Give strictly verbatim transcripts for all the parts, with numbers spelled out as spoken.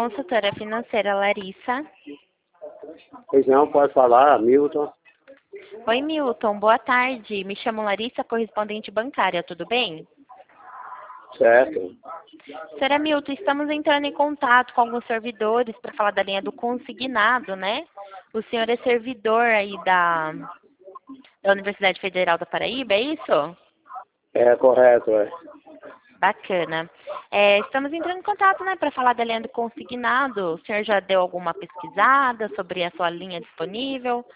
consultora financeira Larissa. Pois não, pode falar, Milton. Oi, Milton, boa tarde. Me chamo Larissa, correspondente bancária, tudo bem? Certo. Senhora Milton, estamos entrando em contato com alguns servidores para falar da linha do consignado, né? O senhor é servidor aí da, da Universidade Federal da Paraíba, é isso? É correto, é. Bacana. É, estamos entrando em contato, né, para falar da linha do consignado. O senhor já deu alguma pesquisada sobre a sua linha disponível?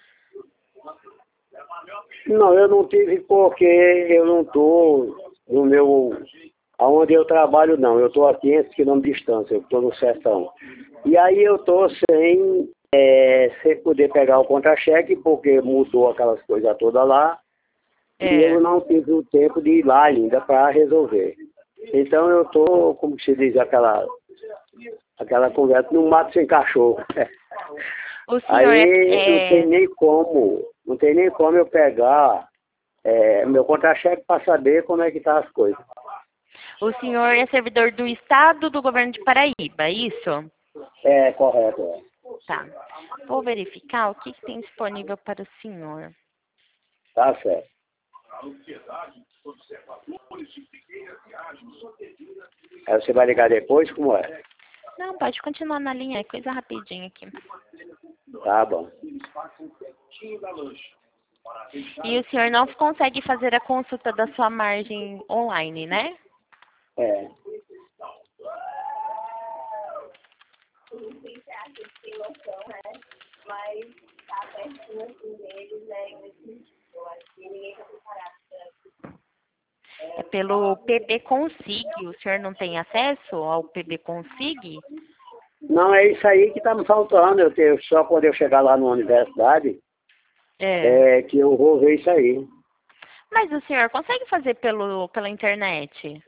Não, eu não tive porque eu não estou no meu... Aonde eu trabalho, não. Eu estou a quinhentos quilômetros de distância, eu estou no sertão. E aí eu estou sem, é, sem poder pegar o contra-cheque, porque mudou aquelas coisas todas lá. É. E eu não tive o tempo de ir lá ainda para resolver. Então eu estou, como se diz, aquela, aquela conversa, no mato sem cachorro. O senhor Aí é, não tem nem como, não tem nem como eu pegar é, meu contra-cheque para saber como é que tá as coisas. o senhor é servidor do Estado do Governo de Paraíba, é isso? É, correto. É. Tá. Vou verificar o que, que tem disponível para o senhor. Tá certo. Aí você vai ligar depois, como é? Não, pode continuar na linha, é coisa rapidinha aqui. Tá bom. E o senhor não consegue fazer a consulta da sua margem online, né? É. É pelo P B Consig. O senhor não tem acesso ao P B Consig? Não, é isso aí que tá me faltando. Eu tenho, só quando eu chegar lá na universidade, É. é que eu vou ver isso aí. Mas o senhor consegue fazer pelo, pela internet?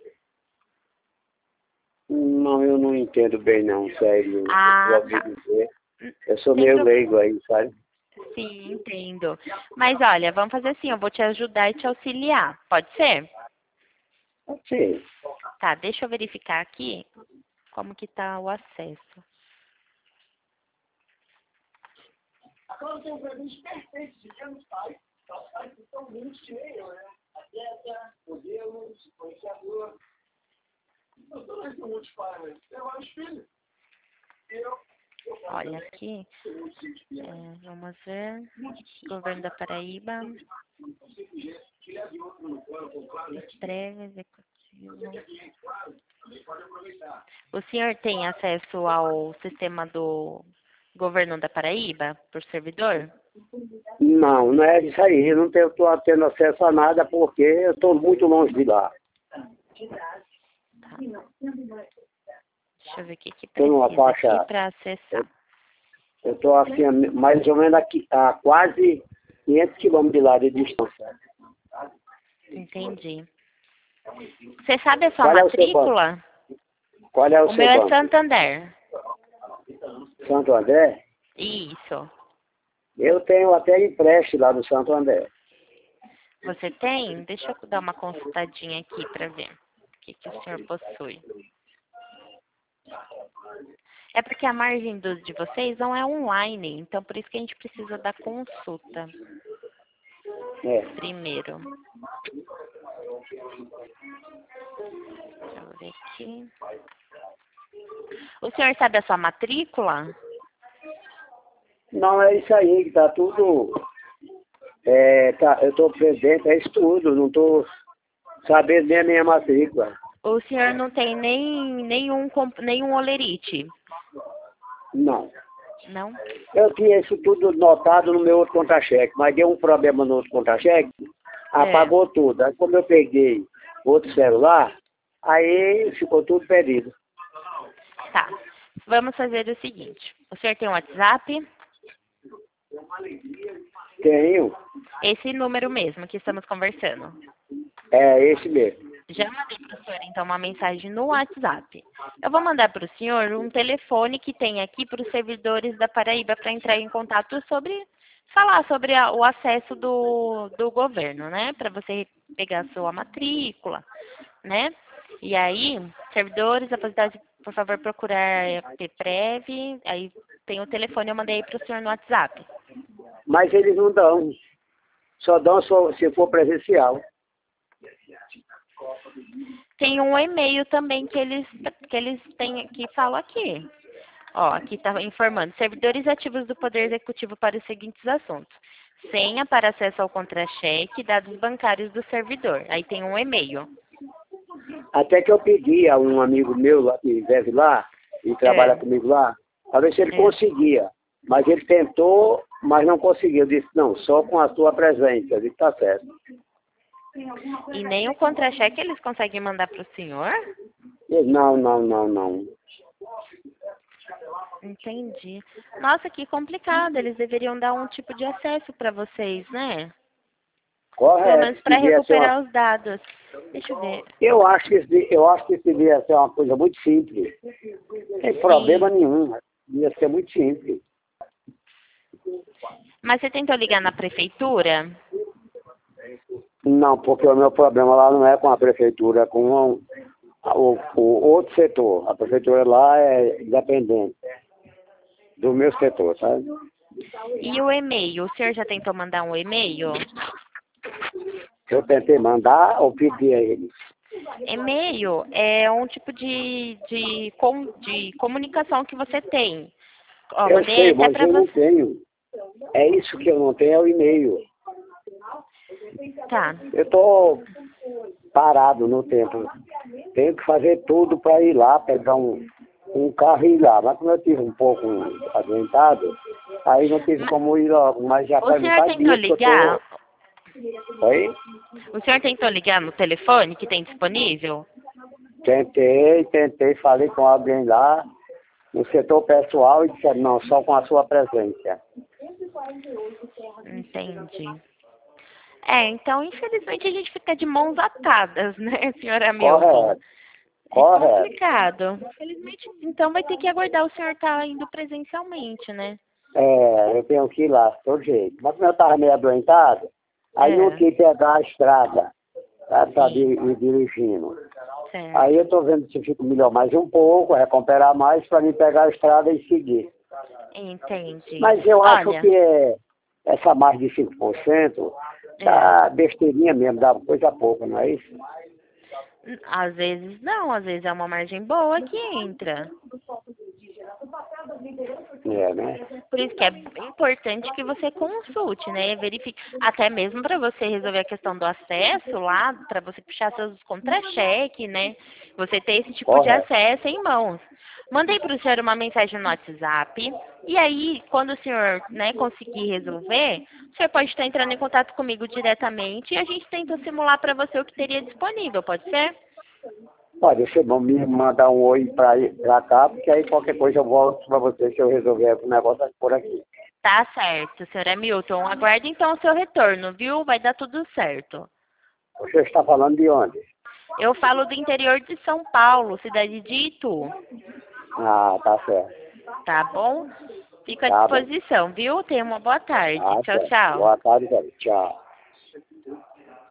Não, eu não entendo bem não, sério. Ah, Eu ouvi tá. dizer. Eu sou Sem meio problema. leigo aí, sabe? Sim, entendo. Mas olha, vamos fazer assim, eu vou te ajudar e te auxiliar. Pode ser? Sim. Tá, deixa eu verificar aqui como que tá o acesso. Olha aqui, é, vamos ver, Governo da Paraíba, prévio, executivo. O senhor tem acesso ao sistema do Governo da Paraíba, por servidor? Não, não é isso aí. Eu não estou tendo acesso a nada porque eu estou muito longe de lá. Tá. Deixa eu ver o que, que Estou numa precisa aqui faixa. para acessar. Eu estou assim, a mais ou menos aqui, a quase quinhentos quilômetros de lá de distância. Entendi. Você sabe a sua Qual é o seu banco? matrícula? Qual é o, O seu meu é banco? Santander. Santo André? Isso. Eu tenho até empréstimo lá no Santo André. Você tem? Deixa eu dar uma consultadinha aqui para ver o que, que o senhor possui. É porque a margem do, de vocês não é online, então por isso que a gente precisa da consulta. É. Primeiro. Deixa eu ver aqui. O senhor sabe a sua matrícula? Não, é isso aí, que tá tudo. É, tá, eu estou presente, é isso tudo, não estou sabendo nem a minha matrícula. O senhor não tem nem nenhum, comp- nenhum olerite? Não. Não? Eu tinha isso tudo notado no meu outro contra-cheque, mas deu um problema no outro contra-cheque, apagou tudo. Aí como eu peguei outro celular, aí ficou tudo perdido. Tá. Vamos fazer o seguinte. O senhor tem um WhatsApp? Tenho. Esse número mesmo que estamos conversando. É esse mesmo. Já mandei para o senhor, então, uma mensagem no WhatsApp. Eu vou mandar para o senhor um telefone que tem aqui para os servidores da Paraíba para entrar em contato sobre, falar sobre a, o acesso do, do governo, né? Para você pegar a sua matrícula, né? E aí, servidores da por favor, procurar Pprev, aí tem o telefone, eu mandei para o senhor no WhatsApp. Mas eles não dão. Só dão só se for presencial. Tem um e-mail também que eles, que eles têm, que falam aqui. Ó, aqui está informando. Servidores ativos do Poder Executivo para os seguintes assuntos. Senha para acesso ao contra-cheque, dados bancários do servidor. Aí tem um e-mail. Até que eu pedi a um amigo meu lá, que vive lá, e trabalha É. comigo lá, para ver se ele É. conseguia. Mas ele tentou, mas não conseguiu. Eu disse, não, só com a sua presença. Eu disse, tá certo. E nem o contra-cheque eles conseguem mandar para o senhor? Ele, não, não, não, não. Entendi. Nossa, que complicado. Eles deveriam dar um tipo de acesso para vocês, né? Pelo Correto. menos para Devia ser uma- recuperar os dados. Deixa eu ver. Eu acho que isso, eu acho que isso devia ser uma coisa muito simples. Não tem problema nenhum. Devia ser muito simples. Mas você tentou ligar na prefeitura? Não, porque o meu problema lá não é com a prefeitura, é com o, o, o outro setor. A prefeitura lá é independente do meu setor, sabe? E o e-mail? O senhor já tentou mandar um e-mail? Eu tentei mandar ou pedir a eles. E-mail é um tipo de, de, com, de comunicação que você tem. Ó, Eu mandei sei, até mas para eu não você. tenho. É isso que eu não tenho, é o e-mail. Tá. Eu estou parado no tempo. Tenho que fazer tudo para ir lá, pegar um, um carro e ir lá. Mas como eu tive um pouco adoentado, aí não tive como ir logo. Mas já O faz senhor metade tentou dias que eu ligar? tô... Oi? O senhor tentou ligar no telefone que tem disponível? Tentei, tentei, falei com alguém lá, no setor pessoal, e disseram, não, só com a sua presença. Entendi. É, então, infelizmente, a gente fica de mãos atadas, né, senhora Milton? Correto. É Correto. complicado. Infelizmente, então vai ter que aguardar o senhor estar indo presencialmente, né? É, eu tenho que ir lá, de todo jeito. Mas como eu estava meio adoentado, aí É. eu tinha que pegar a estrada, para estar Sim. me dirigindo. Certo. Aí eu estou vendo se fico melhor mais um pouco, recuperar mais, para mim pegar a estrada e seguir. Entendi. Mas eu acho Olha, que é, essa mais de cinco por cento tá besteirinha mesmo, dá coisa pouca, não é isso? às vezes não, às vezes é uma margem boa que entra. É, né? Por isso que é importante que você consulte, né? Verifique, até mesmo para você resolver a questão do acesso lá, para você puxar seus contra-cheque, né? Você ter esse tipo de Correto. acesso em mãos. Mandei para o senhor uma mensagem no WhatsApp, e aí, quando o senhor, né, conseguir resolver, o senhor pode estar entrando em contato comigo diretamente e a gente tenta simular para você o que teria disponível, pode ser? Pode ser bom me mandar um oi para cá, porque aí qualquer coisa eu volto para você se eu resolver o negócio por aqui. Tá certo, senhora Milton. Aguarde então o seu retorno, viu? Vai dar tudo certo. Você está falando de onde? Eu falo do interior de São Paulo, cidade de Itu. Ah, tá certo. Tá bom? Fico à Tá bom. disposição, viu? Tenha uma boa tarde. Tá Tchau, certo. tchau. Boa tarde, velho. Tchau.